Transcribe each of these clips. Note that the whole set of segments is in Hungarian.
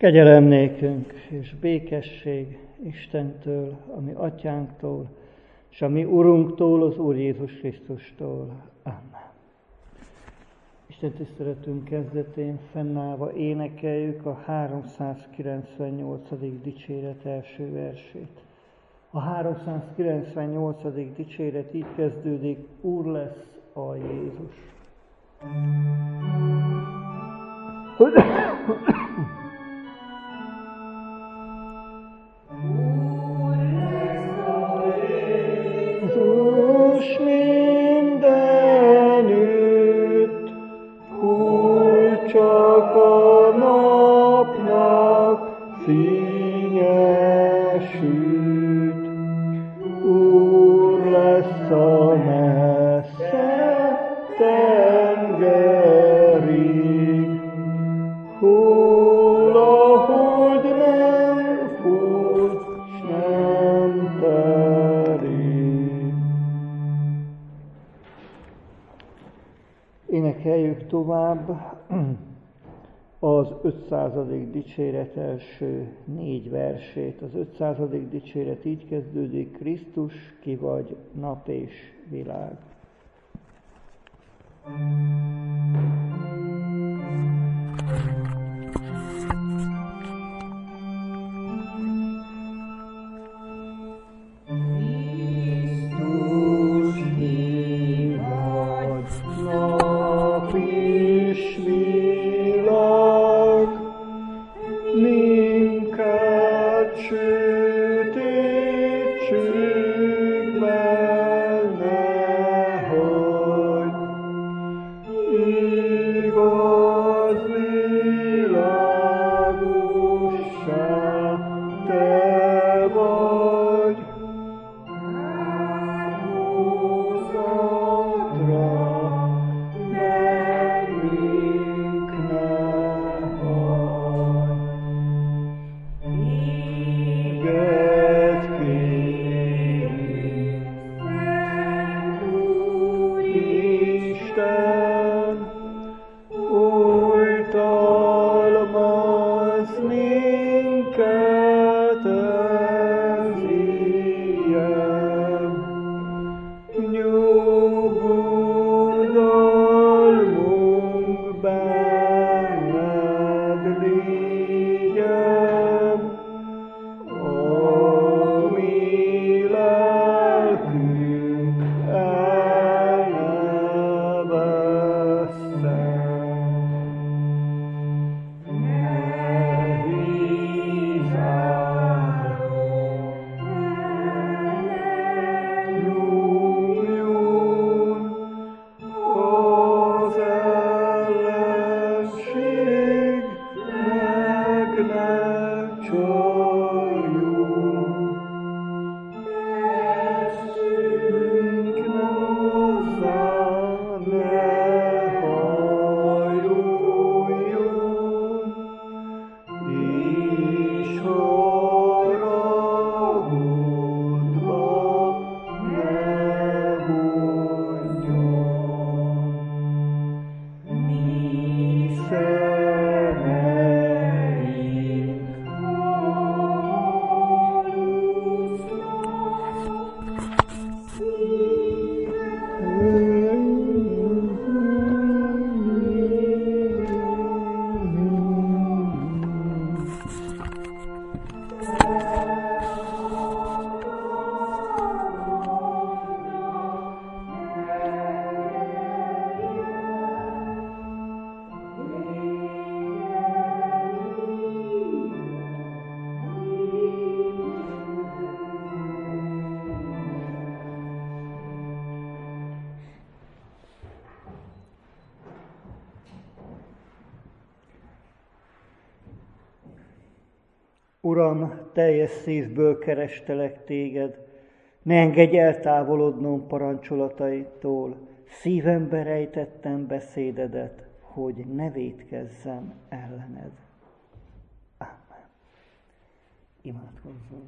Kegyelem nékünk és békesség Istentől, a mi atyánktól, és a mi Urunktól, az Úr Jézus Krisztustól. Amen. Isten tiszteletünk kezdetén fennállva énekeljük a 398. dicséret első versét. A 398. dicséret így kezdődik: Úr lesz a Jézus. Énekeljük tovább az 500. dicséret első 4 versét. Az 500. dicséret így kezdődik: Krisztus, ki vagy nap és világ. Uram, teljes szívből kerestelek téged, ne engedj eltávolodnom parancsolataitól, szívembe rejtettem beszédedet, hogy ne vétkezzem ellened. Amen. Imádkozzunk.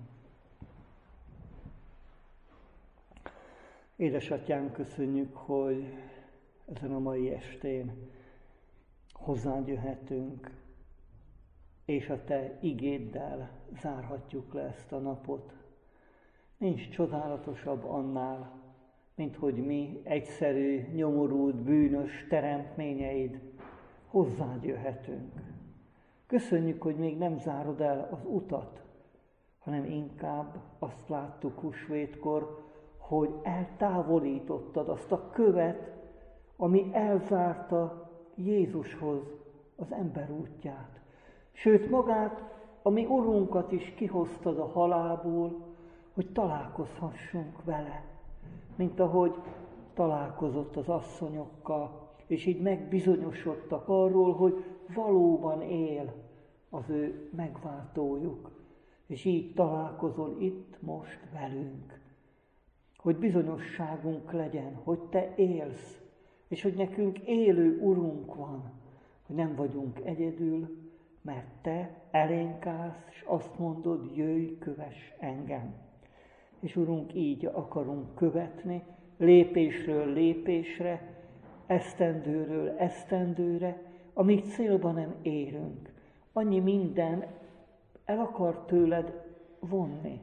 Édesatyánk, köszönjük, hogy ezen a mai estén hozzád jöhetünk. és a Te igéddel zárhatjuk le ezt a napot. Nincs csodálatosabb annál, mint hogy mi, egyszerű, nyomorult, bűnös teremtményeid, hozzád jöhetünk. Köszönjük, hogy még nem zárod el az utat, hanem inkább azt láttuk húsvétkor, hogy eltávolítottad azt a követ, ami elzárta Jézushoz az ember útját. Sőt, magát, a mi Urunkat is kihoztad a halálból, hogy találkozhassunk vele, mint ahogy találkozott az asszonyokkal, és így megbizonyosodtak arról, hogy valóban él az ő megváltójuk. És így találkozol itt most velünk, hogy bizonyosságunk legyen, hogy Te élsz, és hogy nekünk élő Urunk van, hogy nem vagyunk egyedül, mert Te elénk állsz, és azt mondod, jöjj, kövess engem. És Urunk, így akarunk követni, lépésről lépésre, esztendőről esztendőre, amíg célba nem érünk. Annyi minden el akar tőled vonni.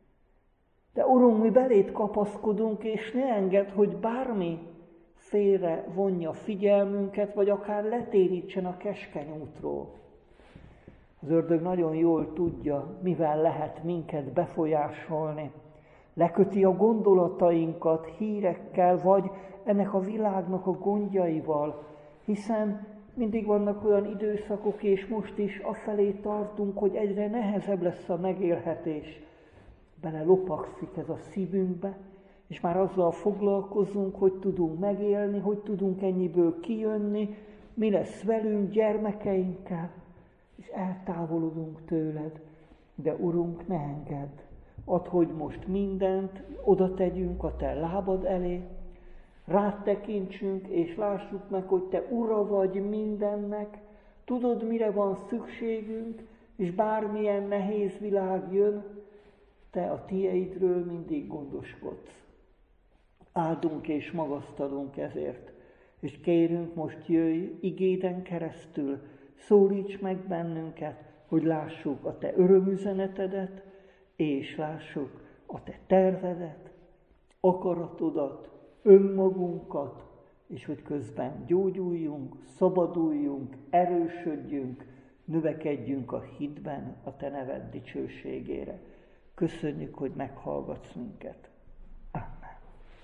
De Urunk, mi beléd kapaszkodunk, és ne engedd, hogy bármi félre vonja figyelmünket, vagy akár letérítsen a keskeny útról. Az ördög nagyon jól tudja, mivel lehet minket befolyásolni. Leköti a gondolatainkat hírekkel, vagy ennek a világnak a gondjaival, hiszen mindig vannak olyan időszakok, és most is afelé tartunk, hogy egyre nehezebb lesz a megélhetés. Bele lopagszik ez a szívünkbe, és már azzal foglalkozunk, hogy tudunk megélni, hogy tudunk ennyiből kijönni, mi lesz velünk, gyermekeinkkel, és eltávolodunk tőled. De Urunk, ne engedd, add, hogy most mindent oda tegyünk a Te lábad elé, rád tekintsünk, és lássuk meg, hogy Te Ura vagy mindennek, tudod, mire van szükségünk, és bármilyen nehéz világ jön, Te a Tieidről mindig gondoskodsz. Áldunk és magasztalunk ezért, és kérünk, most jöjj igéden keresztül, szólíts meg bennünket, hogy lássuk a Te örömüzenetedet, és lássuk a Te tervedet, akaratodat, önmagunkat, és hogy közben gyógyuljunk, szabaduljunk, erősödjünk, növekedjünk a hitben a Te neved dicsőségére. Köszönjük, hogy meghallgatsz minket. Amen.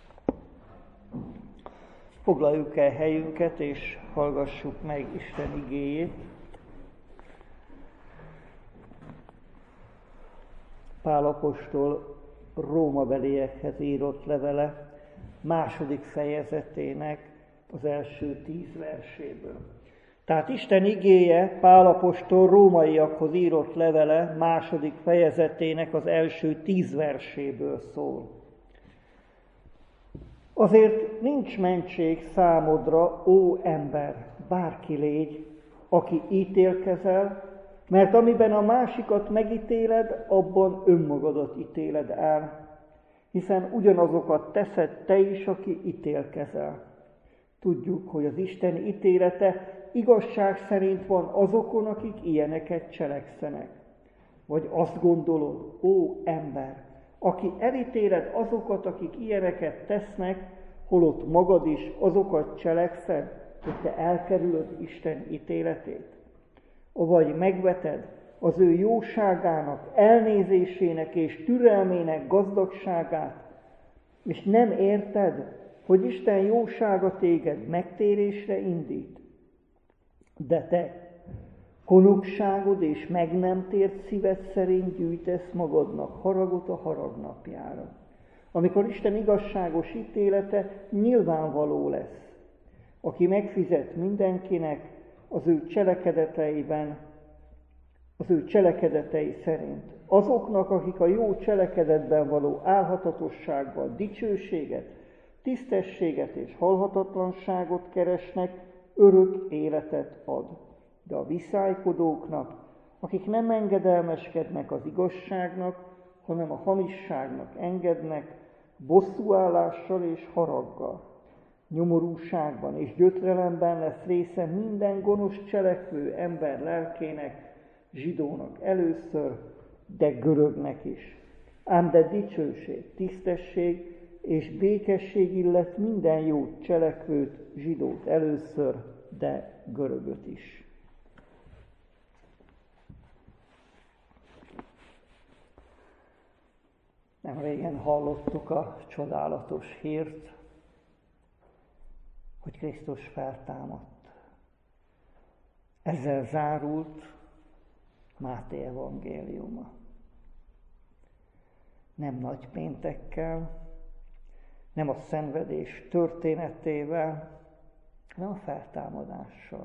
Foglaljuk el helyünket, és hallgassuk meg Isten igéjét. Pál apostol rómabeliekhez írott levele, 2. fejezetének az első 10 verséből. Tehát Isten igéje Pál apostol rómaiakhoz írott levele 2. fejezetének az első 10 verséből szól. Azért nincs mentség számodra, ó ember, bárki légy, aki ítélkezel, mert amiben a másikat megítéled, abban önmagadat ítéled el, hiszen ugyanazokat teszed te is, aki ítélkezel. Tudjuk, hogy az Isten ítélete igazság szerint van azokon, akik ilyeneket cselekszenek. Vagy azt gondolod, ó ember, aki elítéled azokat, akik ilyeneket tesznek, holott magad is azokat cselekszed, hogy te elkerülöd Isten ítéletét. Vagy megveted az ő jóságának, elnézésének és türelmének gazdagságát, és nem érted, hogy Isten jósága téged megtérésre indít. De te konokságod és meg nem tért szíved szerint gyűjtesz magadnak haragot a haragnapjára, amikor Isten igazságos ítélete nyilvánvaló lesz, aki megfizet mindenkinek az ő cselekedetei szerint. Azoknak, akik a jó cselekedetben való álhatatossággal dicsőséget, tisztességet és halhatatlanságot keresnek, örök életet ad. De a viszálykodóknak, akik nem engedelmeskednek az igazságnak, hanem a hamisságnak engednek, bosszúállással és haraggal, nyomorúságban és gyötrelemben lesz része minden gonosz cselekvő ember lelkének, zsidónak először, de görögnek is. Ám de dicsőség, tisztesség és békesség illet minden jót cselekvőt, zsidót először, de görögöt is. Nem régen hallottuk a csodálatos hírt, hogy Krisztus feltámadt. Ezzel zárult Máté evangéliuma. Nem nagy péntekkel, nem a szenvedés történetével, hanem a feltámadással.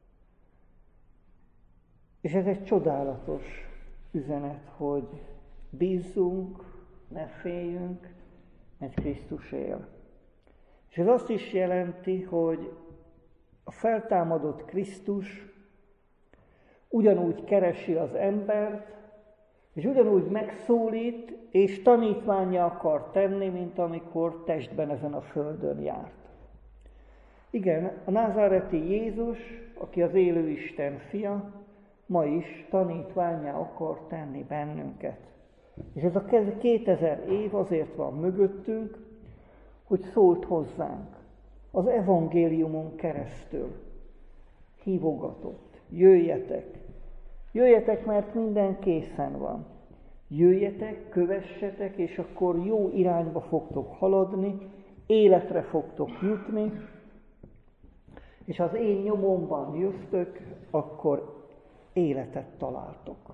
És ez egy csodálatos üzenet, hogy bízzunk, ne féljünk, mert Krisztus él. És ez azt is jelenti, hogy a feltámadott Krisztus ugyanúgy keresi az embert, és ugyanúgy megszólít, és tanítvánnyá akar tenni, mint amikor testben ezen a földön járt. Igen, a názáreti Jézus, aki az élő Isten fia, ma is tanítvánnyá akar tenni bennünket. És ez a 2000 év azért van mögöttünk, hogy szólt hozzánk az evangéliumon keresztül. Hívogatott, jöjjetek! Jöjjetek, mert minden készen van. Jöjjetek, kövessetek, és akkor jó irányba fogtok haladni, életre fogtok jutni, és az én nyomomban jöttök, akkor életet találtok.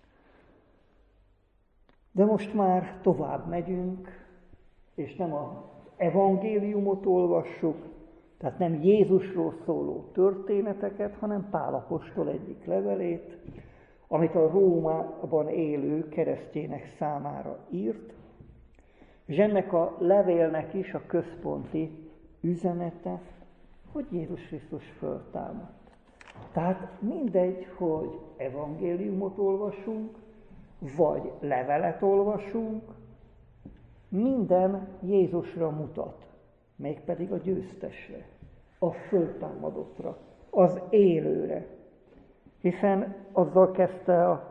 De most már tovább megyünk, és nem az evangéliumot olvassuk, tehát nem Jézusról szóló történeteket, hanem Pál apostol egyik levelét, amit a Rómában élő keresztjének számára írt, és ennek a levélnek is a központi üzenete, hogy Jézus Krisztus föltámadt. Tehát mindegy, hogy evangéliumot olvasunk, vagy levelet olvasunk, minden Jézusra mutat, mégpedig a győztesre, a föltámadottra, az élőre. Hiszen azzal kezdte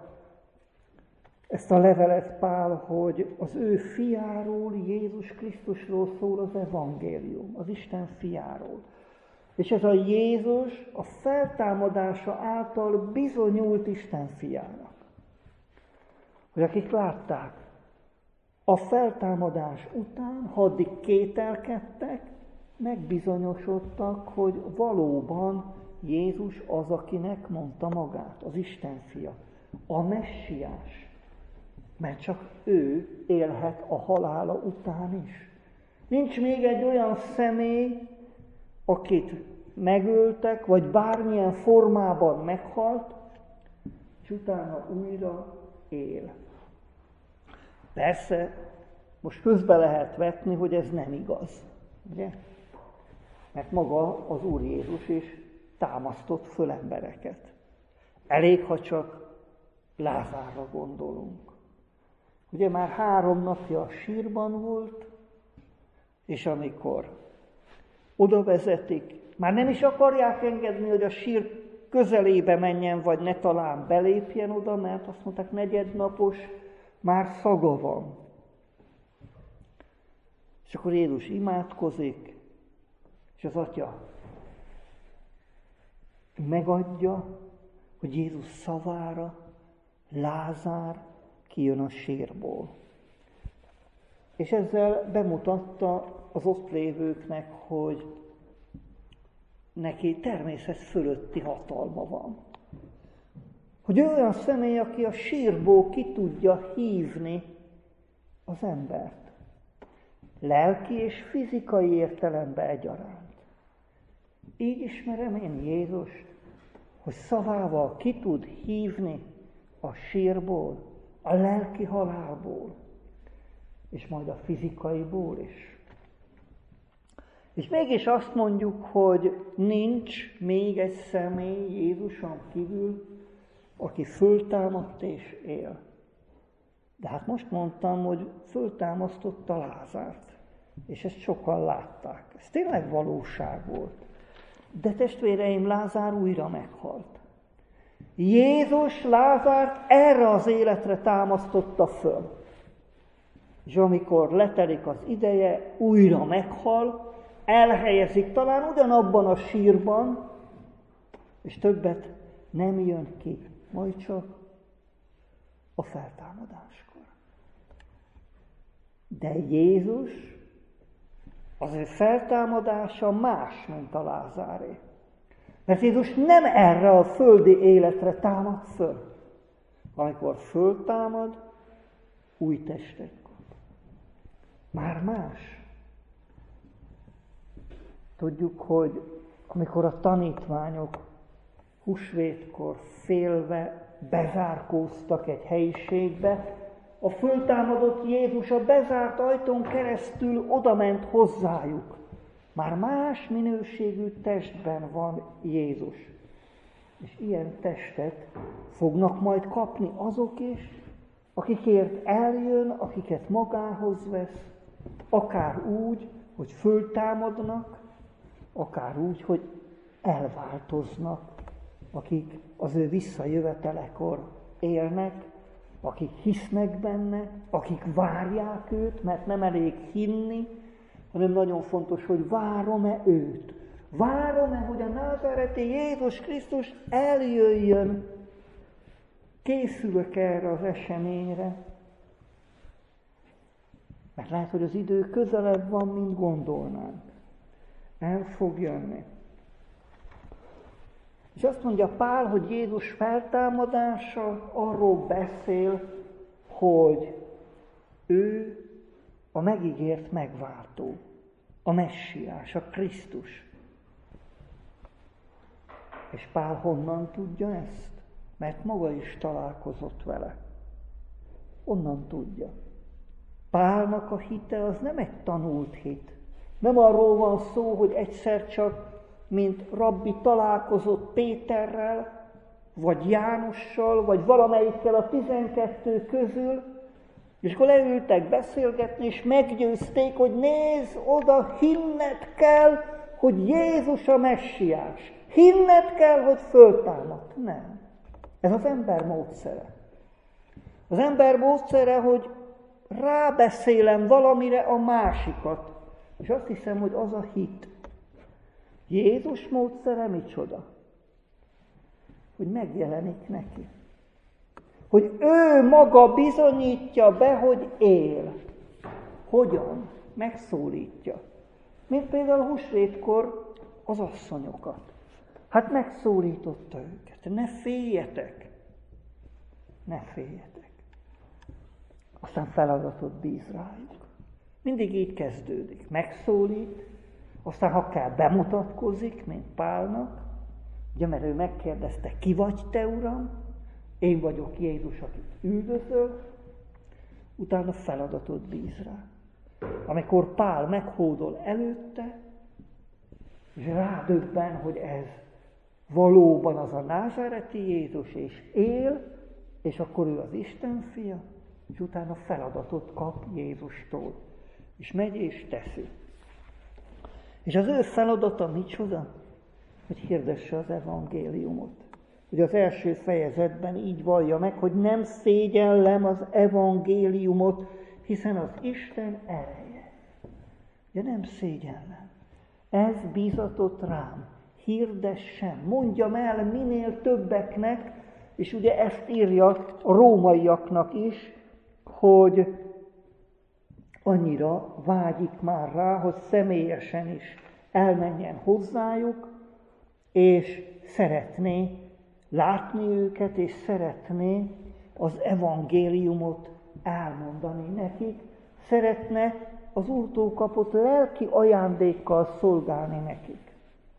ezt a levelet Pál, hogy az ő fiáról, Jézus Krisztusról szól az evangélium, az Isten fiáról. És ez a Jézus a feltámadása által bizonyult Isten fiának. Hogy akik látták, a feltámadás után, ha addig kételkedtek, megbizonyosodtak, hogy valóban Jézus az, akinek mondta magát, az Isten fia, a messiás. Mert csak ő élhet a halála után is. Nincs még egy olyan személy, akit megöltek, vagy bármilyen formában meghalt, és utána újra él. Persze, most közbe lehet vetni, hogy ez nem igaz, ugye? Mert maga az Úr Jézus is támasztott föl embereket. Elég, ha csak Lázárra gondolunk. Ugye már 3 napja a sírban volt, és amikor oda vezetik, már nem is akarják engedni, hogy a sír közelébe menjen, vagy ne talán belépjen oda, mert azt mondták, 4. napos, már szaga van. És akkor Jézus imádkozik, és az Atya megadja, hogy Jézus szavára Lázár kijön a sírból. És ezzel bemutatta az ott lévőknek, hogy neki természet fölötti hatalma van. Hogy olyan személy, aki a sírból ki tudja hívni az embert. Lelki és fizikai értelemben egyaránt. Így ismerem én Jézust, hogy szavával ki tud hívni a sírból, a lelki halálból, és majd a fizikaiból is. És mégis azt mondjuk, hogy nincs még egy személy Jézuson kívül, aki föltámadt és él. De hát most mondtam, hogy föltámasztotta Lázárt, és ezt sokan látták. Ez tényleg valóság volt. De testvéreim, Lázár újra meghalt. Jézus Lázárt erre az életre támasztotta föl. És amikor letelik az ideje, újra meghal, elhelyezik talán ugyanabban a sírban, és többet nem jön ki, majd csak a feltámadáskor. De Jézus, az ő feltámadása más, mint a Lázáré. Mert Jézus nem erre a földi életre támad föl. Amikor föltámad, új testet kap. Már más. Tudjuk, hogy amikor a tanítványok húsvétkor félve bezárkóztak egy helyiségbe, a föltámadott Jézus a bezárt ajtón keresztül odament hozzájuk. Már más minőségű testben van Jézus. És ilyen testet fognak majd kapni azok is, akikért eljön, akiket magához vesz, akár úgy, hogy föltámadnak, akár úgy, hogy elváltoznak, akik az ő visszajövetelekor élnek, akik hisznek benne, akik várják őt, mert nem elég hinni, hanem nagyon fontos, hogy várom-e őt. Várom-e, hogy a názáreti Jézus Krisztus eljöjjön. Készülök erre az eseményre. Mert lehet, hogy az idő közelebb van, mint gondolnánk. El fog jönni. És azt mondja Pál, hogy Jézus feltámadása arról beszél, hogy ő a megígért megváltó, a messiás, a Krisztus. És Pál honnan tudja ezt? Mert maga is találkozott vele. Onnan tudja. Pálnak a hite az nem egy tanult hit. Nem arról van szó, hogy egyszer csak, mint rabbi találkozott Péterrel, vagy Jánossal, vagy valamelyikkel a 12 közül, és akkor leültek beszélgetni, és meggyőzték, hogy nézd oda, hinned kell, hogy Jézus a messiás. Hinned kell, hogy föltámadt. Nem. Ez az ember módszere. Az ember módszere, hogy rábeszélem valamire a másikat. És azt hiszem, hogy az a hit. Jézus módszere micsoda? Hogy megjelenik neki. Hogy ő maga bizonyítja be, hogy él. Hogyan? Megszólítja. Mint például húsvétkor az asszonyokat. Hát megszólította őket. Ne féljetek. Ne féljetek. Aztán feladatot bíz rájuk. Mindig így kezdődik. Megszólít, aztán ha kell bemutatkozik, mint Pálnak, ugye, mert ő megkérdezte, ki vagy te, Uram? Én vagyok Jézus, akit üldözöl, utána feladatot bíz rá. Amikor Pál meghódol előtte, és rádöbben, hogy ez valóban az a názáreti Jézus, és él, és akkor ő az Isten fia, és utána feladatot kap Jézustól. És megy és teszi. És az ő feladata micsoda? Hogy hirdesse az evangéliumot. Hogy az első fejezetben így vallja meg, hogy nem szégyellem az evangéliumot, hiszen az Isten ereje. De nem szégyellem. Ez bízatott rám. Hirdessem, mondjam el minél többeknek, és ugye ezt írja a rómaiaknak is, hogy annyira vágyik már rá, hogy személyesen is elmenjen hozzájuk, és szeretné látni őket, és szeretné az evangéliumot elmondani nekik, szeretne az Úrtól kapott lelki ajándékkal szolgálni nekik.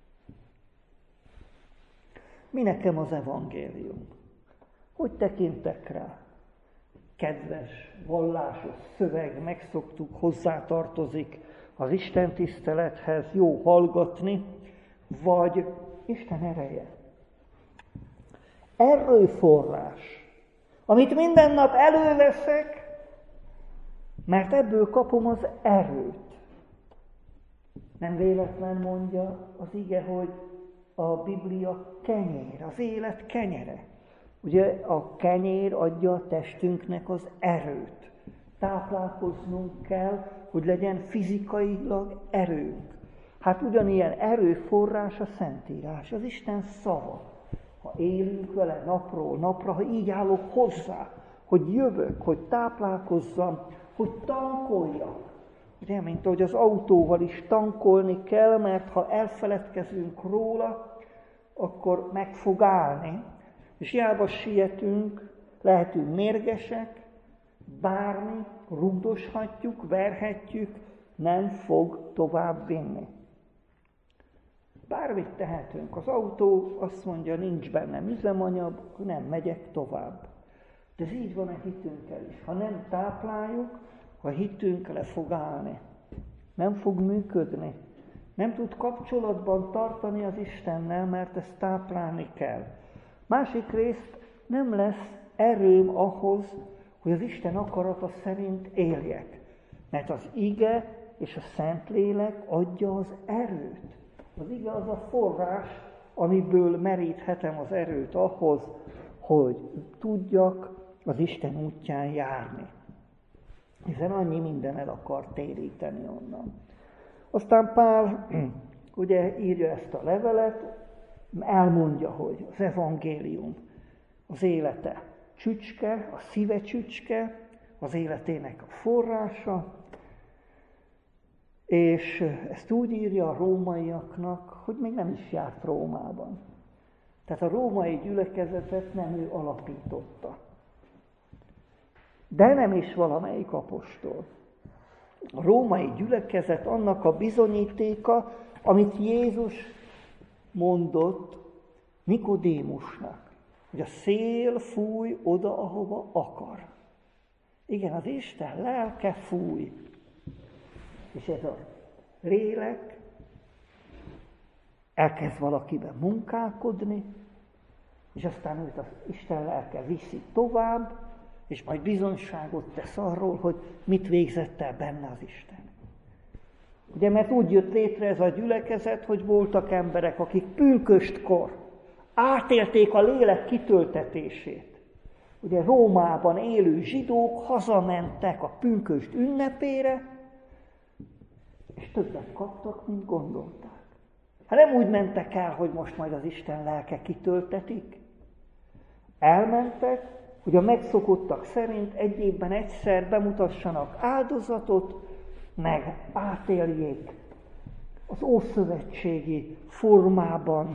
Mi nekem az evangélium? Hogy tekintek rá? Kedves, vallásos szöveg, megszoktuk, hozzátartozik az Isten tisztelethez, jó hallgatni, vagy Isten ereje. Erőforrás, amit minden nap előveszek, mert ebből kapom az erőt. Nem véletlen mondja az ige, hogy a Biblia kenyér, az élet kenyere. Ugye a kenyér adja a testünknek az erőt. Táplálkoznunk kell, hogy legyen fizikailag erőnk. Hát ugyanilyen erőforrás a Szentírás, az Isten szava. Ha élünk vele napról napra, ha így állok hozzá, hogy jövök, hogy táplálkozzam, hogy tankoljak. Ugye, mint ahogy az autóval is tankolni kell, mert ha elfeledkezünk róla, akkor meg fog állni. És hiába sietünk, lehetünk mérgesek, bármi, rugdoshatjuk, verhetjük, nem fog tovább vinni. Bármit tehetünk. Az autó azt mondja, nincs bennem üzemanyag, nem megyek tovább. De ez így van a hitünkkel is. Ha nem tápláljuk, a hitünk le fog állni. Nem fog működni. Nem tud kapcsolatban tartani az Istennel, mert ezt táplálni kell. Másik részt nem lesz erőm ahhoz, hogy az Isten akarata szerint éljek. Mert az ige és a Szentlélek adja az erőt. Az ige az a forrás, amiből meríthetem az erőt ahhoz, hogy tudjak az Isten útján járni. Hiszen annyi minden el akar téríteni onnan. Aztán Pál ugye írja ezt a levelet, elmondja, hogy az evangélium az élete csücske, a szíve csücske, az életének a forrása, és ezt úgy írja a rómaiaknak, hogy még nem is járt Rómában. Tehát a római gyülekezetet nem ő alapította. De nem is valamelyik apostol. A római gyülekezet annak a bizonyítéka, amit Jézus mondott Nikodémusnak, hogy a szél fúj oda, ahova akar. Igen, az Isten lelke fúj. És ez a lélek elkezd valakiben munkálkodni, és aztán őt az Isten lelke viszi tovább, és majd bizonyságot tesz arról, hogy mit végzett el benne az Isten. Ugye, mert úgy jött létre ez a gyülekezet, hogy voltak emberek, akik pünköstkor átélték a lélek kitöltetését. Ugye Rómában élő zsidók hazamentek a pünkösd ünnepére, és többet kaptak, mint gondolták. Hát nem úgy mentek el, hogy most majd az Isten lelke kitöltetik. Elmentek, hogy a megszokottak szerint egy évben egyszer bemutassanak áldozatot, meg átéljék az ószövetségi formában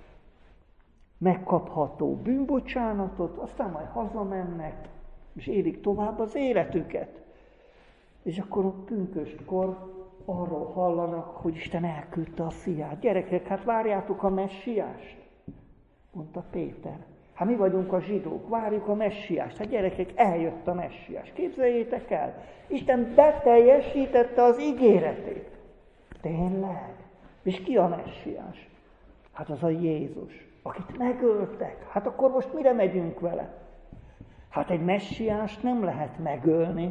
megkapható bűnbocsánatot, aztán majd hazamennek, és élik tovább az életüket. És akkor a pünköstkor arról hallanak, hogy Isten elküldte a fiát. Gyerekek, hát várjátok a messiást, mondta Péter. Hát mi vagyunk a zsidók, várjuk a messiást. Hát gyerekek, eljött a messiás. Képzeljétek el, Isten beteljesítette az ígéretét. Tényleg? És ki a messiás? Hát az a Jézus, akit megöltek. Hát akkor most mire megyünk vele? Hát egy messiást nem lehet megölni.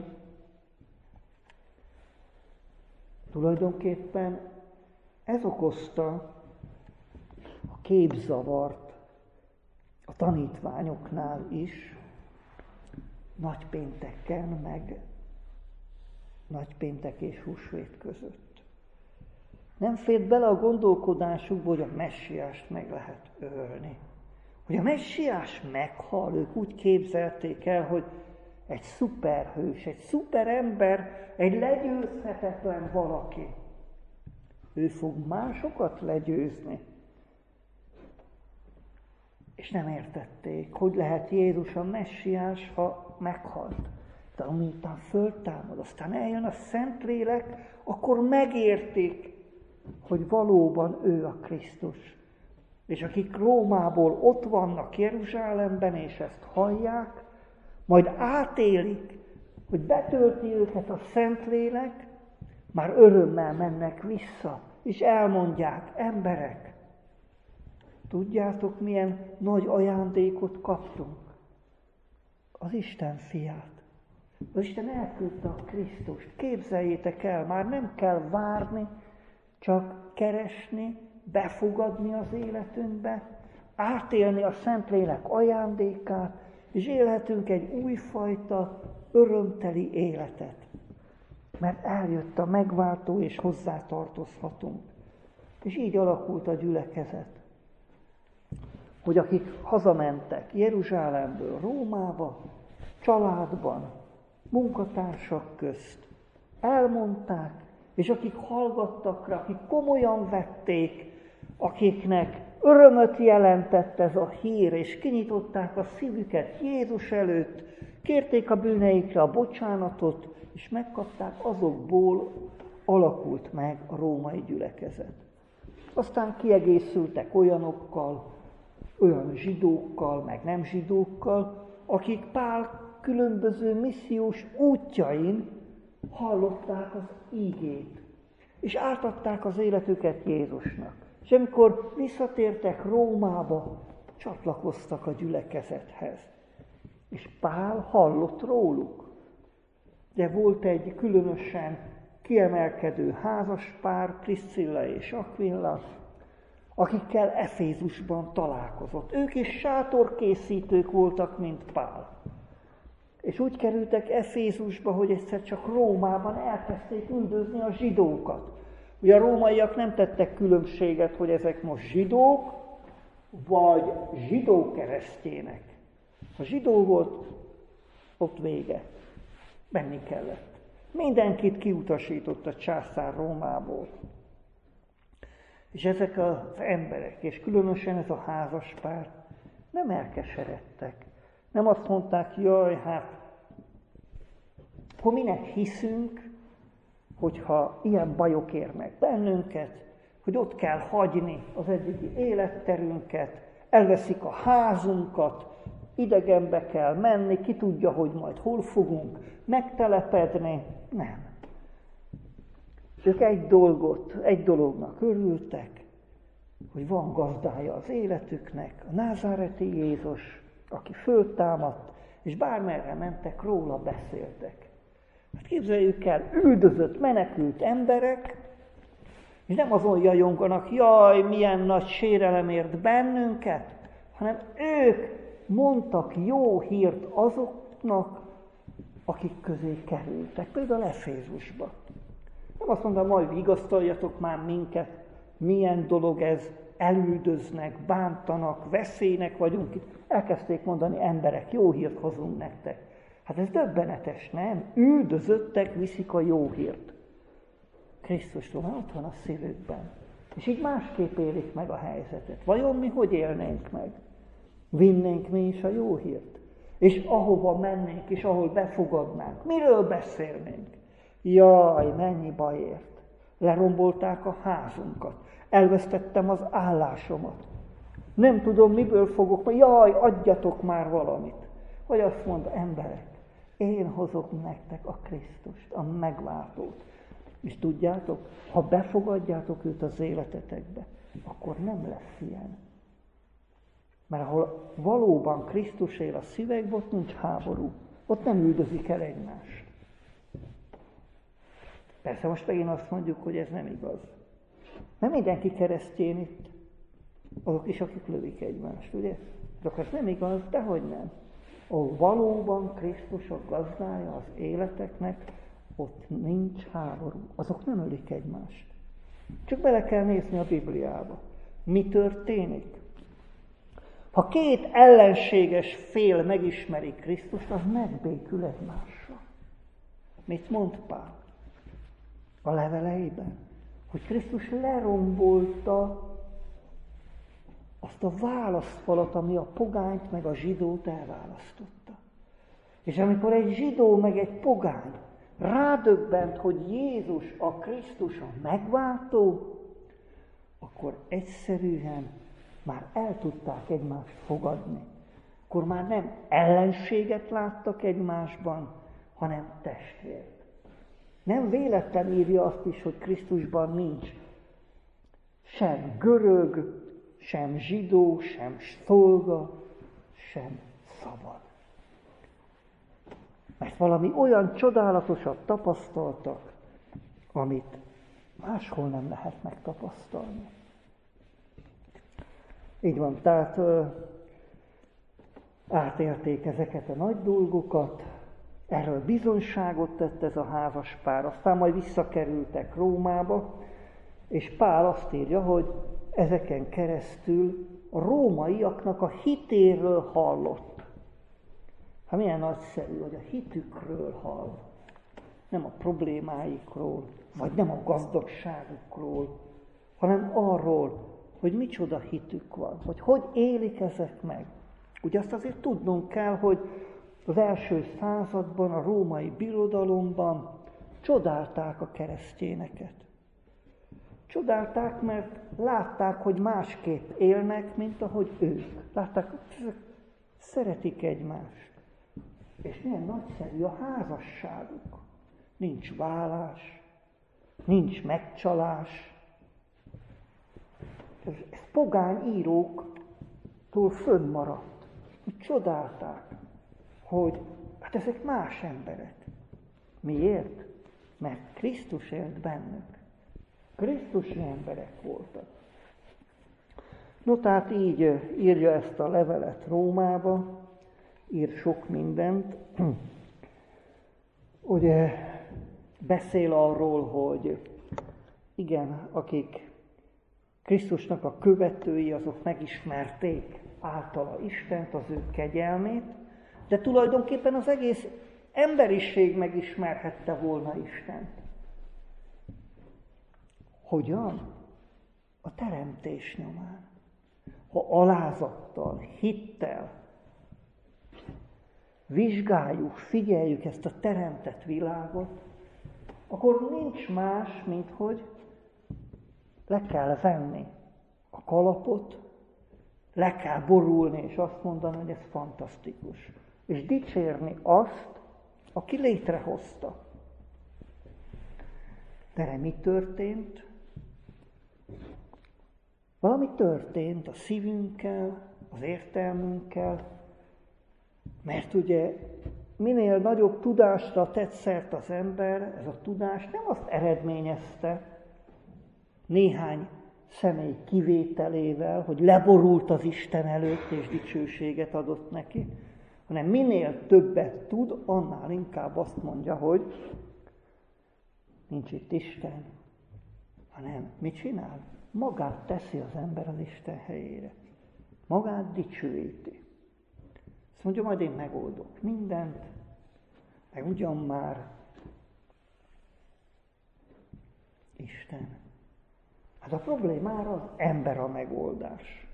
Tulajdonképpen ez okozta a képzavart a tanítványoknál is, nagypénteken, meg nagypéntek és húsvét között. Nem fért bele a gondolkodásukba, hogy a messiást meg lehet ölni. Hogy a messiás meghal, ők úgy képzelték el, hogy egy szuperhős, egy szuperember, egy legyőzhetetlen valaki. Ő fog másokat legyőzni. És nem értették, hogy lehet Jézus a messiás, ha meghalt. De miután föltámad, aztán eljön a Szentlélek, akkor megértik, hogy valóban ő a Krisztus. És akik Rómából ott vannak Jeruzsálemben, és ezt hallják, majd átélik, hogy betölti őket a Szentlélek, már örömmel mennek vissza, és elmondják, emberek, tudjátok, milyen nagy ajándékot kaptunk? Az Isten fiát. Az Isten elküldte a Krisztust. Képzeljétek el, már nem kell várni, csak keresni, befogadni az életünkbe, átélni a Szentlélek ajándékát, és élhetünk egy újfajta, örömteli életet. Mert eljött a megváltó, és hozzá tartozhatunk. És így alakult a gyülekezet. Hogy akik hazamentek Jeruzsálemből Rómába, családban, munkatársak közt, elmondták, és akik hallgattak rá, akik komolyan vették, akiknek örömöt jelentett ez a hír, és kinyitották a szívüket Jézus előtt, kérték a bűneikre a bocsánatot, és megkapták, azokból alakult meg a római gyülekezet. Aztán kiegészültek olyanokkal, olyan zsidókkal, meg nem zsidókkal, akik Pál különböző missziós útjain hallották az ígét, és átadták az életüket Jézusnak. És amikor visszatértek Rómába, csatlakoztak a gyülekezethez. És Pál hallott róluk. De volt egy különösen kiemelkedő házaspár, Priscilla és Aquilla, akikkel Efézusban találkozott. Ők is sátorkészítők voltak, mint Pál. És úgy kerültek Efézusba, hogy egyszer csak Rómában elkezdték üldözni a zsidókat. Ugye a rómaiak nem tettek különbséget, hogy ezek most zsidók, vagy zsidó-keresztjének. Ha zsidó volt, ott vége. Menni kellett. Mindenkit kiutasított a császár Rómából. És ezek az emberek, és különösen ez a házaspár nem elkeseredtek. Nem azt mondták, jaj, hát, akkor minek hiszünk, hogyha ilyen bajok érnek bennünket, hogy ott kell hagyni az eddigi életterünket, elveszik a házunkat, idegenbe kell menni, ki tudja, hogy majd hol fogunk megtelepedni. Nem. Ők egy dolognak örültek, hogy van gazdája az életüknek, a názáreti Jézus, aki föltámadt, és bármerre mentek, róla beszéltek. Hát képzeljük el, üldözött, menekült emberek, és nem azon jajonganak, jaj, milyen nagy sérelem ért bennünket, hanem ők mondtak jó hírt azoknak, akik közé kerültek, például Efézusba. Nem azt mondom, majd vigasztaljatok már minket, milyen dolog ez, elüldöznek, bántanak, veszélynek vagyunk itt. Elkezdték mondani, emberek, jó hírt hozunk nektek. Hát ez döbbenetes, nem? Üldözöttek, viszik a jó hírt. Krisztusról már ott van a szívükben. És így másképp élik meg a helyzetet. Vajon mi hogy élnénk meg? Vinnénk mi is a jó hírt? És ahova mennénk, és ahol befogadnánk, miről beszélnénk? Jaj, mennyi baj ért. Lerombolták a házunkat. Elvesztettem az állásomat. Nem tudom, miből fogok, jaj, adjatok már valamit. Vagy azt mond, emberek, én hozok nektek a Krisztust, a megváltót. És tudjátok, ha befogadjátok őt az életetekbe, akkor nem lesz ilyen. Mert ahol valóban Krisztus él a szívekben, ott nincs háború. Ott nem üldözik el egymást. Persze most megint azt mondjuk, hogy ez nem igaz. Nem mindenki keresztény itt. Azok is, akik lövik egymást, ugye? De ez nem igaz, dehogy nem. Ahol valóban Krisztus a gazdája az életeknek, ott nincs háború. Azok nem ölik egymást. Csak bele kell nézni a Bibliába. Mi történik? Ha két ellenséges fél megismeri Krisztust, az megbékül egymással. Mit mond Pál a leveleiben? Hogy Krisztus lerombolta azt a választfalat, ami a pogányt meg a zsidót elválasztotta. És amikor egy zsidó meg egy pogány rádöbbent, hogy Jézus a Krisztus a megváltó, akkor egyszerűen már el tudták egymást fogadni. Akkor már nem ellenséget láttak egymásban, hanem testvért. Nem véletlen írja azt is, hogy Krisztusban nincs sem görög, sem zsidó, sem szolga, sem szabad. Mert valami olyan csodálatosat tapasztaltak, amit máshol nem lehet megtapasztalni. Így van, tehát átélték ezeket a nagy dolgokat, erről bizonyságot tett ez a házaspár, aztán majd visszakerültek Rómába, és Pál azt írja, hogy ezeken keresztül a rómaiaknak a hitéről hallott. Hát milyen nagyszerű, hogy a hitükről hall. Nem a problémáikról, vagy nem a gazdagságukról, hanem arról, hogy micsoda hitük van, hogy élik ezek meg. Ugye azt azért tudnunk kell, hogy az első században, a római birodalomban csodálták a keresztényeket. Csodálták, mert látták, hogy másképp élnek, mint ahogy ők. Látták, hogy szeretik egymást. És milyen nagyszerű a házasságuk. Nincs válás, nincs megcsalás. Ez pogány íróktól fönnmaradt. Csodálták, hogy hát ezek más emberek. Miért? Mert Krisztus élt bennük. Krisztusi emberek voltak. No, tehát így írja ezt a levelet Rómába, ír sok mindent. Ugye beszél arról, hogy igen, akik Krisztusnak a követői, azok megismerték általa Istent, az ő kegyelmét, de tulajdonképpen az egész emberiség megismerhette volna Istent. Hogyan? A teremtés nyomán. Ha alázattal, hittel vizsgáljuk, figyeljük ezt a teremtett világot, akkor nincs más, mint hogy le kell venni a kalapot, le kell borulni, és azt mondani, hogy ez fantasztikus. És dicsérni azt, aki létrehozta. De mi történt? Valami történt a szívünkkel, az értelmünkkel, mert ugye minél nagyobb tudásra tett szert az ember, ez a tudás nem azt eredményezte néhány személy kivételével, hogy leborult az Isten előtt és dicsőséget adott neki, hanem minél többet tud, annál inkább azt mondja, hogy nincs itt Isten, hanem mit csinál? Magát teszi az ember az Isten helyére. Magát dicsőíti. Azt mondja, majd én megoldok mindent, meg ugyan már Isten. Hát a problémára az ember a megoldás.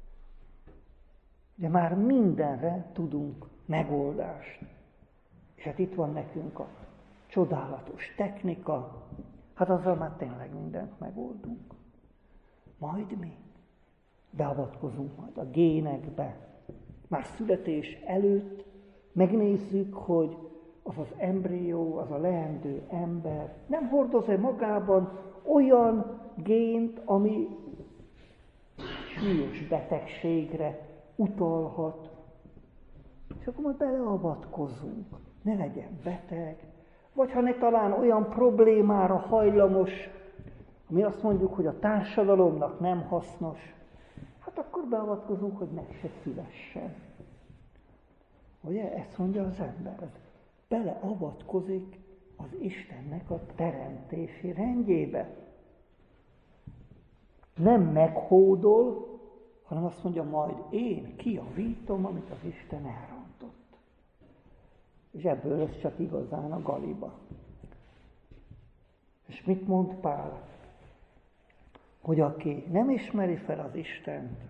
Ugye már mindenre tudunk megoldást. És hát itt van nekünk a csodálatos technika, hát azzal már tényleg mindent megoldunk. Majd mi beavatkozunk majd a génekbe. Már születés előtt megnézzük, hogy az az embrió, az a leendő ember nem hordoz-e magában olyan gént, ami súlyos betegségre utalhat. És akkor majd beleavatkozunk. Ne legyen beteg, vagy ha ne talán olyan problémára hajlamos, ami azt mondjuk, hogy a társadalomnak nem hasznos, hát akkor beavatkozunk, hogy meg se szülessen. Ugye, ezt mondja az ember, beleavatkozik az Istennek a teremtési rendjébe. Nem meghódol, hanem azt mondja, majd én kijavítom, amit az Isten elrontott. És ebből lesz csak igazán a galiba. És mit mond Pál? Hogy aki nem ismeri fel az Istent,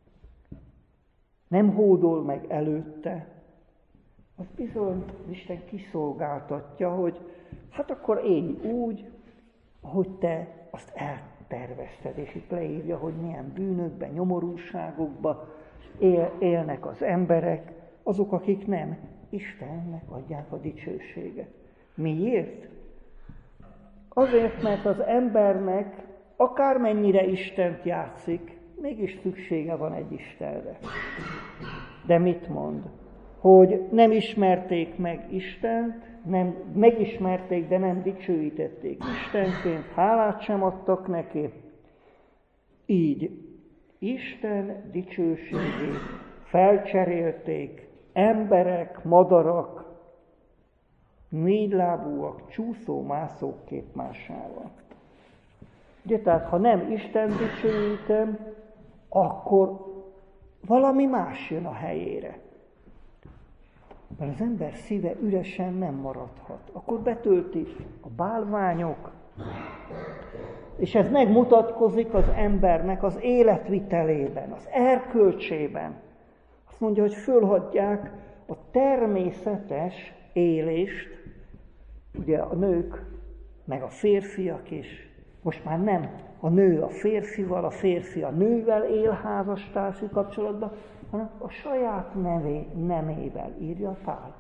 nem hódol meg előtte, az bizony Isten kiszolgáltatja, hogy hát akkor élj úgy, ahogy te azt eltervezted. És itt leírja, hogy milyen bűnökben, nyomorúságokban élnek az emberek, azok, akik nem Istennek adják a dicsőséget. Miért? Azért, mert az embernek akármennyire Istent játszik, mégis szüksége van egy Istenre. De mit mond? Hogy nem ismerték meg Istent, nem megismerték, de nem dicsőítették Istenként, hálát sem adtak neki. Így Isten dicsőségét felcserélték emberek, madarak, négylábúak, csúszómászók képmásával. Ugye, tehát ha nem Isten dicsőítem, akkor valami más jön a helyére. Mert az ember szíve üresen nem maradhat. Akkor betölti a bálványok, és ez megmutatkozik az embernek az életvitelében, az erkölcsében. Azt mondja, hogy fölhagyják a természetes élést, ugye a nők, meg a férfiak is. Most már nem a nő a férfival, a férfi a nővel él házastársi kapcsolatban, hanem a saját nemével, írja Pál.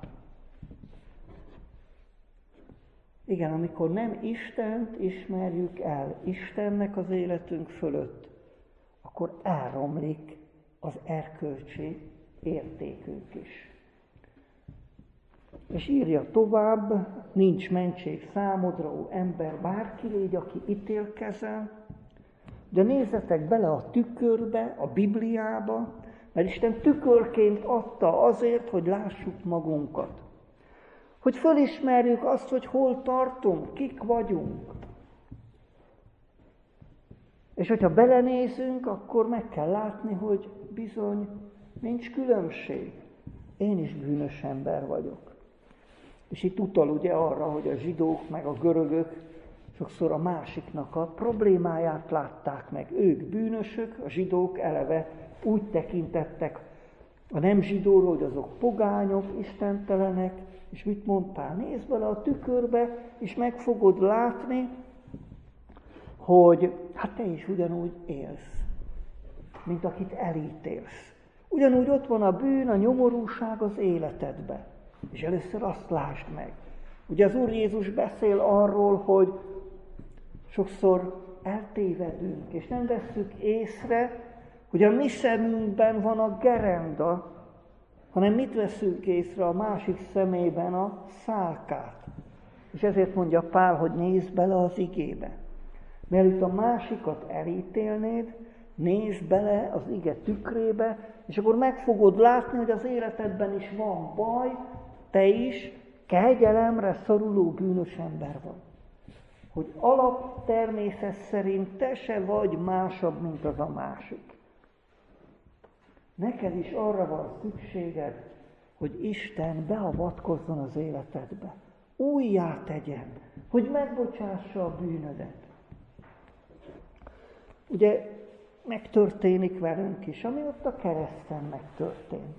Igen, amikor nem Istent ismerjük el, Istennek az életünk fölött, akkor elromlik az erkölcsi értékünk is. És írja tovább, nincs mentség számodra, ó ember, bárki légy, aki ítélkezel, de nézzetek bele a tükörbe, a Bibliába, mert Isten tükörként adta azért, hogy lássuk magunkat. Hogy fölismerjük azt, hogy hol tartunk, kik vagyunk. És hogyha belenézünk, akkor meg kell látni, hogy bizony nincs különbség. Én is bűnös ember vagyok. És itt utal ugye arra, hogy a zsidók meg a görögök sokszor a másiknak a problémáját látták meg. Ők bűnösök, a zsidók eleve úgy tekintettek a nem zsidóról, hogy azok pogányok, istentelenek, és mit mondtál? Nézd bele a tükörbe, és meg fogod látni, hogy hát te is ugyanúgy élsz, mint akit elítélsz. Ugyanúgy ott van a bűn, a nyomorúság az életedbe. És először azt lásd meg. Ugye az Úr Jézus beszél arról, hogy sokszor eltévedünk, és nem vesszük észre, hogy a mi szemünkben van a gerenda, hanem mit veszünk észre a másik szemében a szálkát. És ezért mondja Pál, hogy nézd bele az igébe. Mielőtt a másikat elítélnéd, nézd bele az ige tükrébe, és akkor meg fogod látni, hogy az életedben is van baj, te is kegyelemre szoruló bűnös ember vagy. Hogy alaptermészet szerint te se vagy másabb, mint az a másik. Neked is arra van szükséged, hogy Isten beavatkozzon az életedbe. Újjá tegyen, hogy megbocsássa a bűnödet. Ugye megtörténik velünk is, ami ott a kereszten megtörtént.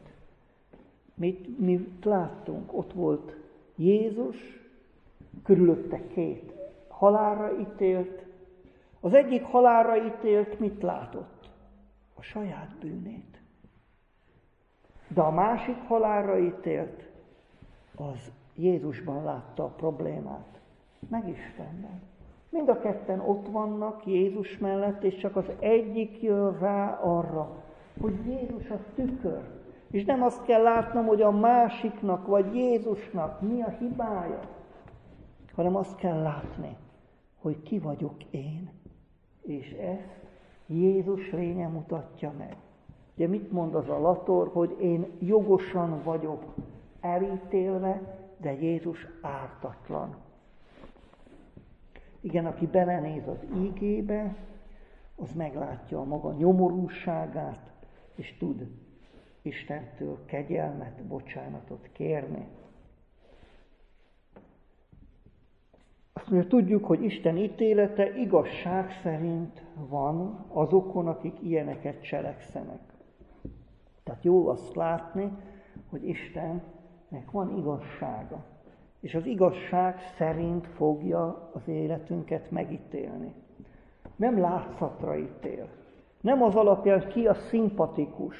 Mit láttunk? Ott volt Jézus, körülötte két halálra ítélt. Az egyik halálra ítélt mit látott? A saját bűnét. De a másik halálra ítélt, az Jézusban látta a problémát, meg Istenben. Mind a ketten ott vannak Jézus mellett, és csak az egyik jön rá arra, hogy Jézus a tükör. És nem azt kell látnom, hogy a másiknak vagy Jézusnak mi a hibája, hanem azt kell látni, hogy ki vagyok én. És ezt Jézus lénye mutatja meg. Ugye mit mond az a lator, hogy én jogosan vagyok elítélve, de Jézus ártatlan. Igen, aki belenéz az ígébe, az meglátja a maga nyomorúságát, és tud Istentől kegyelmet, bocsánatot kérni. Azt mondja, tudjuk, hogy Isten ítélete igazság szerint van azokon, akik ilyeneket cselekszenek. Tehát jó azt látni, hogy Istennek van igazsága. És az igazság szerint fogja az életünket megítélni. Nem látszatra ítél. Nem az alapján, hogy ki a szimpatikus.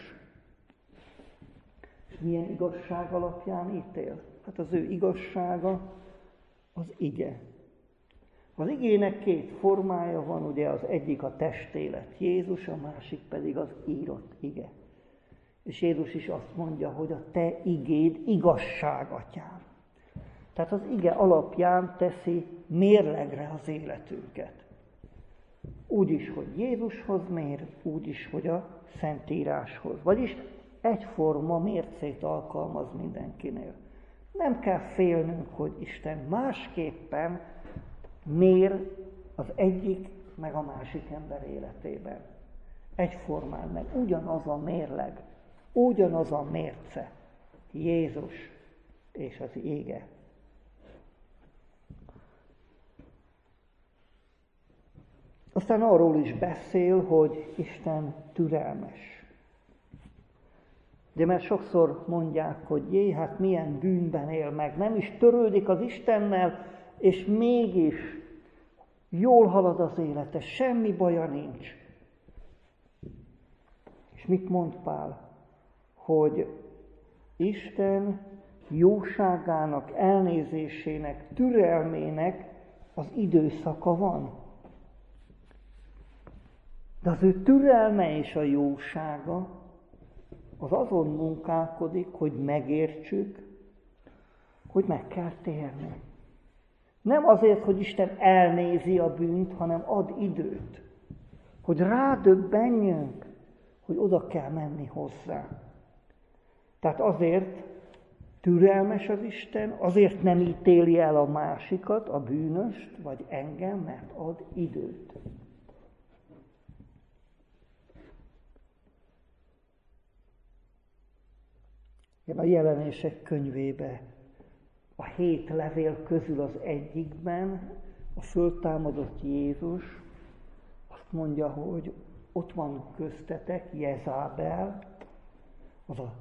És milyen igazság alapján ítél? Hát az ő igazsága az ige. Az igének két formája van, ugye az egyik a testélet Jézus, a másik pedig az írott ige. És Jézus is azt mondja, hogy a te igéd igazság, atyám. Tehát az ige alapján teszi mérlegre az életünket. Úgy is, hogy Jézushoz mér, úgy is, hogy a Szentíráshoz. Vagyis egyforma mércét alkalmaz mindenkinél. Nem kell félnünk, hogy Isten másképpen mér az egyik meg a másik ember életében. Egyformán, meg ugyanaz a mérleg, ugyanaz a mérce. Jézus és az ége. Aztán arról is beszél, hogy Isten türelmes. De mert sokszor mondják, hogy hát milyen bűnben él meg, nem is törődik az Istennel, és mégis jól halad az élete, semmi baja nincs. És mit mond Pál? Hogy Isten jóságának, elnézésének, türelmének az időszaka van. De az ő türelme és a jósága az azon munkálkodik, hogy megértsük, hogy meg kell térni. Nem azért, hogy Isten elnézi a bűnt, hanem ad időt, hogy rádöbbenjünk, hogy oda kell menni hozzá. Tehát azért türelmes az Isten, azért nem ítéli el a másikat, a bűnöst, vagy engem, mert ad időt. A Jelenések könyvébe a 7 levél közül az egyikben a föltámadott Jézus azt mondja, hogy ott van köztetek Jezábel, az a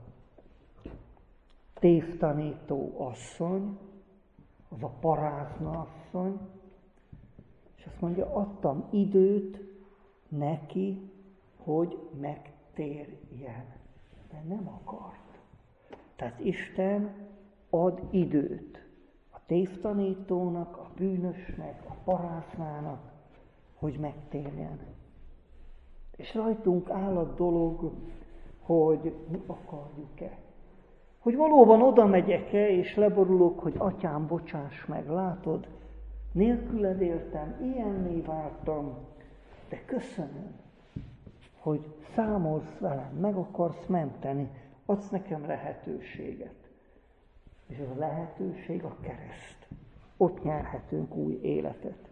tévtanító asszony, az a parázna asszony, és azt mondja, adtam időt neki, hogy megtérjen, de nem akart. Tehát Isten ad időt a tévtanítónak, a bűnösnek, a paráznának, hogy megtérjen. És rajtunk áll a dolog, hogy mi akarjuk-e. Hogy valóban oda megyek-e, és leborulok, hogy atyám, bocsáss meg, látod, nélküled éltem, ilyenné váltam, de köszönöm, hogy számolsz velem, meg akarsz menteni, adsz nekem lehetőséget. És ez a lehetőség a kereszt. Ott nyerhetünk új életet.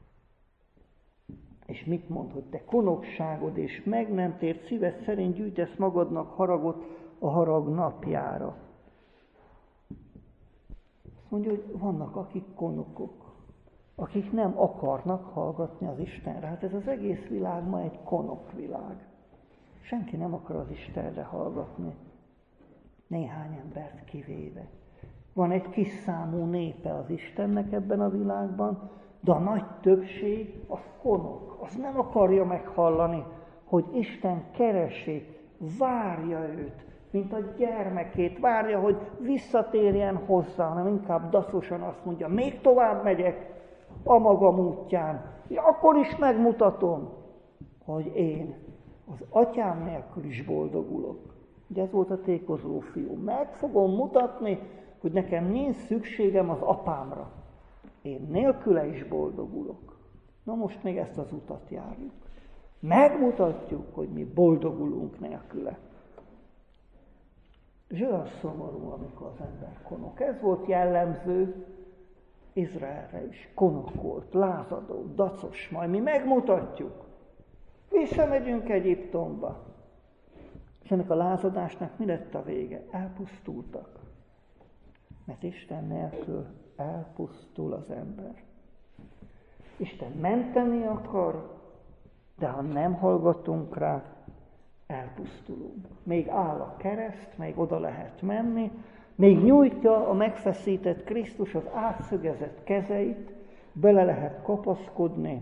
És mit mond, hogy te konokságod és meg nem tért szíved szerint gyűjtesz magadnak haragot a harag napjára. Azt mondja, hogy vannak akik konokok, akik nem akarnak hallgatni az Istenre. Hát ez az egész világ ma egy konok világ. Senki nem akar az Istenre hallgatni. Néhány embert kivéve. Van egy kis számú népe az Istennek ebben a világban, de a nagy többség az konok. Az nem akarja meghallani, hogy Isten keresi, várja őt, mint a gyermekét, várja, hogy visszatérjen hozzá, hanem inkább daszosan azt mondja, még tovább megyek a magam útján, és akkor is megmutatom, hogy én az atyám nélkül is boldogulok. Ugye ez volt a tékozó fiú. Meg fogom mutatni, hogy nekem nincs szükségem az apámra. Én nélküle is boldogulok. Na most még ezt az utat járjuk. Megmutatjuk, hogy mi boldogulunk nélküle. És olyan szomorú, amikor az ember konok. Ez volt jellemző Izraelre is. Konok volt, lázadó, dacos. Majd mi megmutatjuk. Visszamegyünk Egyiptomba. És ennek a lázadásnak mi lett a vége? Elpusztultak. Mert Isten nélkül elpusztul az ember. Isten menteni akar, de ha nem hallgatunk rá, elpusztulunk. Még áll a kereszt, még oda lehet menni, még nyújtja a megfeszített Krisztus az átszögezett kezeit, bele lehet kapaszkodni,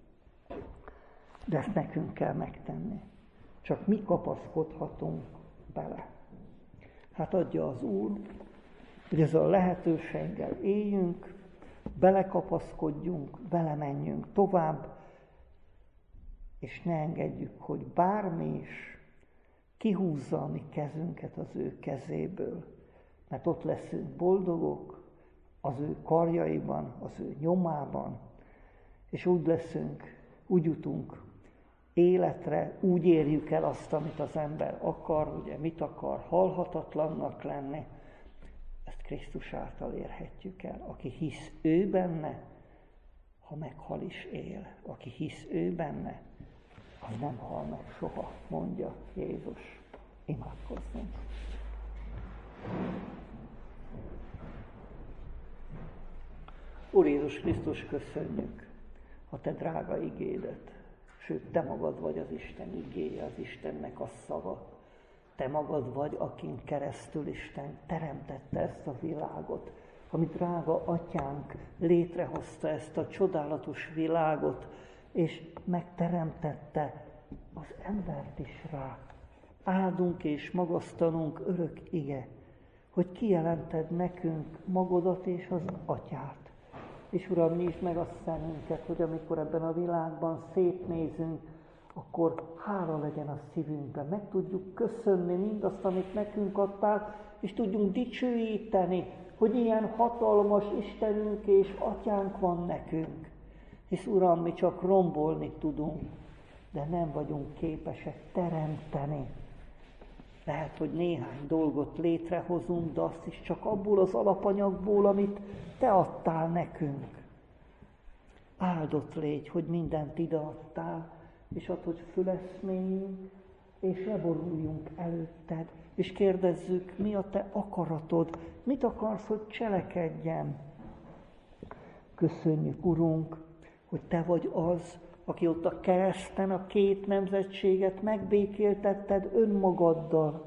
de ezt nekünk kell megtenni. Csak mi kapaszkodhatunk bele. Hát adja az Úr, hogy ezzel a lehetőséggel éljünk, belekapaszkodjunk, belemenjünk tovább, és ne engedjük, hogy bármi is kihúzza a mi kezünket az ő kezéből, mert ott leszünk boldogok az ő karjaiban, az ő nyomában, és úgy úgy jutunk életre, úgy érjük el azt, amit az ember akar, ugye mit akar, halhatatlannak lenni, ezt Krisztus által érhetjük el. Aki hisz ő benne, ha meghal is él. Aki hisz ő benne, az nem hal meg soha, mondja Jézus. Imádkozzunk. Úr Jézus Krisztus, köszönjük a te drága igédet. Sőt, te magad vagy az Isten igéje, az Istennek a szava. Te magad vagy, akin keresztül Isten teremtette ezt a világot. Ami drága atyánk létrehozta ezt a csodálatos világot, és megteremtette az embert is rá. Áldunk és magasztalunk örök ige, hogy kijelented nekünk magadat és az atyát. És Uram, nyisd meg a szemünket, hogy amikor ebben a világban szétnézünk, akkor hála legyen a szívünkben. Meg tudjuk köszönni mindazt, amit nekünk adtál, és tudjunk dicsőíteni, hogy ilyen hatalmas Istenünk és Atyánk van nekünk. Hisz Uram, mi csak rombolni tudunk, de nem vagyunk képesek teremteni. Lehet, hogy néhány dolgot létrehozunk, de azt is csak abból az alapanyagból, amit te adtál nekünk. Áldott légy, hogy mindent ide adtál, és add, hogy füleszméljünk, és leboruljunk előtted, és kérdezzük, mi a te akaratod, mit akarsz, hogy cselekedjem. Köszönjük, Urunk, hogy te vagy az, aki ott a kereszten a két nemzetséget megbékéltetted önmagaddal.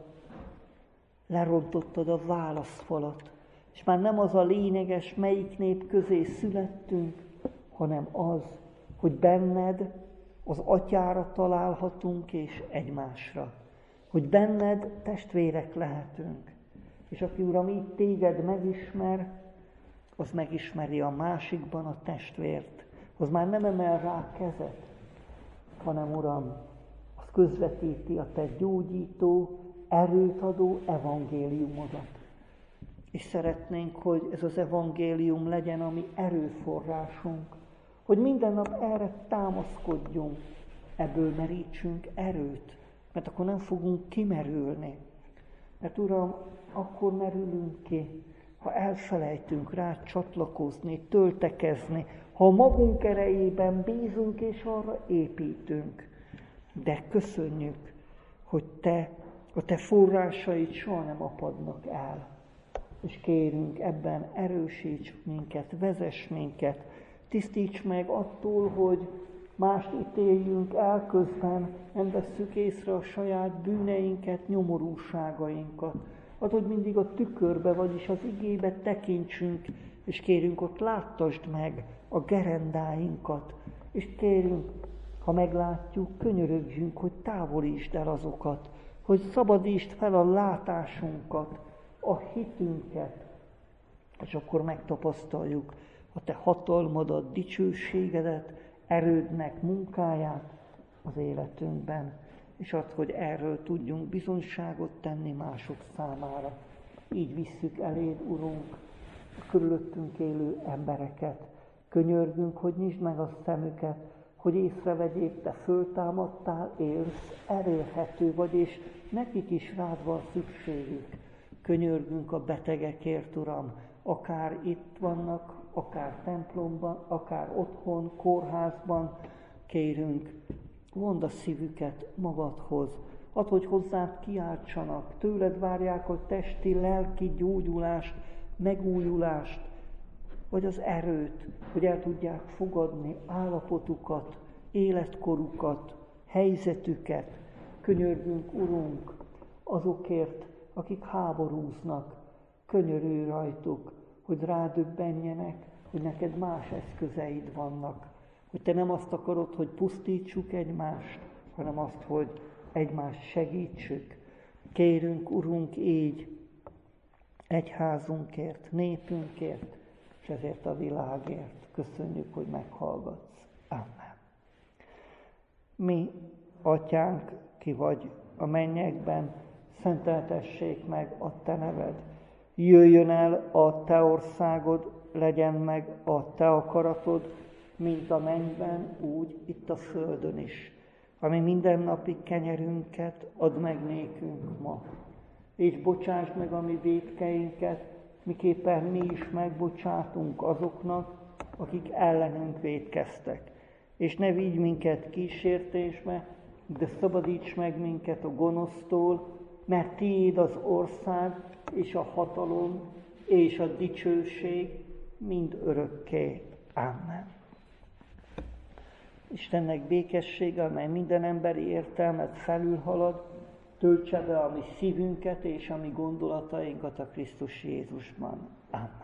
Lerontottad a válaszfalat, és már nem az a lényeges, melyik nép közé születtünk, hanem az, hogy benned az atyára találhatunk és egymásra. Hogy benned testvérek lehetünk. És aki, Uram, így téged megismer, az megismeri a másikban a testvért. Az már nem emel rá kezet, hanem, Uram, az közvetíti a te gyógyító, erőt adó evangéliumodat. És szeretnénk, hogy ez az evangélium legyen a mi erőforrásunk, hogy minden nap erre támaszkodjunk, ebből merítsünk erőt, mert akkor nem fogunk kimerülni. Mert Uram, akkor merülünk ki, ha elfelejtünk rá csatlakozni, töltekezni, ha a magunk erejében bízunk és arra építünk. De köszönjük, hogy a te forrásaid soha nem apadnak el. És kérünk, ebben erősíts minket, vezess minket, tisztíts meg attól, hogy mást ítéljünk el közben, nem vesszük észre a saját bűneinket, nyomorúságainkat. Add, hogy mindig a tükörbe, vagyis az igébe tekintsünk, és kérünk, ott láttasd meg a gerendáinkat, és kérünk, ha meglátjuk, könyörögjünk, hogy távolítsd el azokat, hogy szabadítsd fel a látásunkat, a hitünket, és akkor megtapasztaljuk a te hatalmadat, dicsőségedet, erődnek munkáját az életünkben, és add, hogy erről tudjunk bizonyságot tenni mások számára. Így visszük eléd, Urunk, a körülöttünk élő embereket. Könyörgünk, hogy nyisd meg a szemüket, hogy észrevegyék, te föltámadtál, élsz, elérhető vagy, és nekik is rád van szükségük. Könyörgünk a betegekért, Uram, akár itt vannak, akár templomban, akár otthon, kórházban, kérünk, vondd a szívüket magadhoz, add, hogy hozzád kiáltsanak, tőled várják a testi, lelki gyógyulást, megújulást, vagy az erőt, hogy el tudják fogadni állapotukat, életkorukat, helyzetüket. Könyörgünk, Urunk, azokért, akik háborúznak, könyörülj rajtuk, hogy rádöbbenjenek, hogy neked más eszközeid vannak. Hogy te nem azt akarod, hogy pusztítsuk egymást, hanem azt, hogy egymást segítsük. Kérünk, Urunk, így egyházunkért, népünkért, és ezért a világért. Köszönjük, hogy meghallgatsz. Amen. Mi, Atyánk, ki vagy a mennyekben, szenteltessék meg a te neved. Jöjjön el a te országod, legyen meg a te akaratod, mint a mennyben, úgy itt a földön is. Ami mindennapi kenyerünket add meg nékünk ma, és bocsásd meg a mi vétkeinket, miképpen mi is megbocsátunk azoknak, akik ellenünk vétkeztek. És ne vigy minket kísértésbe, de szabadíts meg minket a gonosztól, mert tiéd az ország, és a hatalom, és a dicsőség mind örökké. Amen. Istennek békessége, amely minden emberi értelmet felülhalad, töltse be a mi szívünket és a mi gondolatainkat a Krisztus Jézusban. Amen.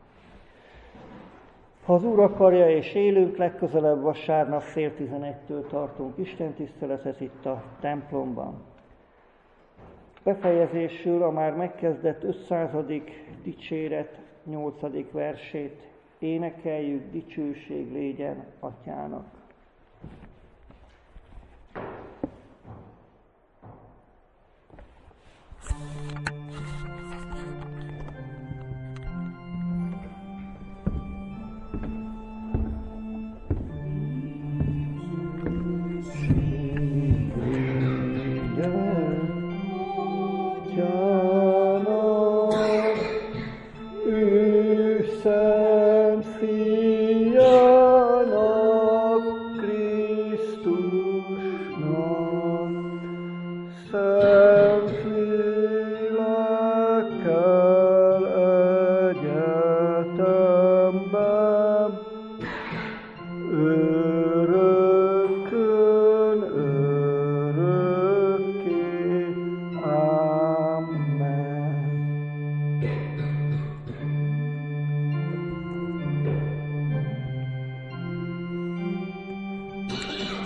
Ha az Úr akarja és élünk, legközelebb vasárnap 10:30-től tartunk istentiszteletet itt a templomban. Befejezésül a már megkezdett 500. dicséret 8. versét énekeljük, dicsőség légyen Atyának. Szent